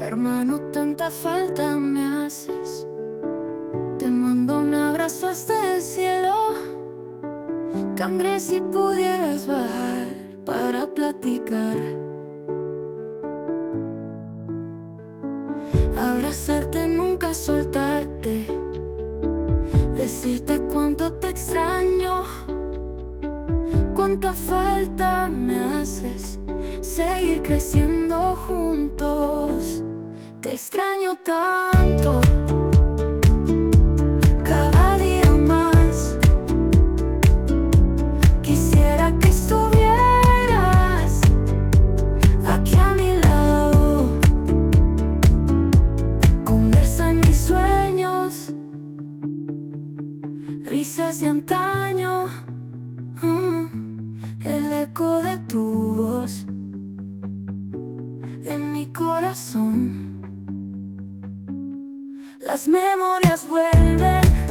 Hermano, tanta falta me haces. Te mando un abrazo hasta el cielo. Cangre, si pudieras bajar para platicar, abrazarte, nunca soltarte, decirte cuánto te extraño, cuánta falta me haces, seguir creciendo juntos. Te extraño tanto, cada día más. Quisiera que estuvieras aquí a mi lado. Conversa en mis sueños, risas de antaño, el eco de tu voz en mi corazón. Las memorias vuelven.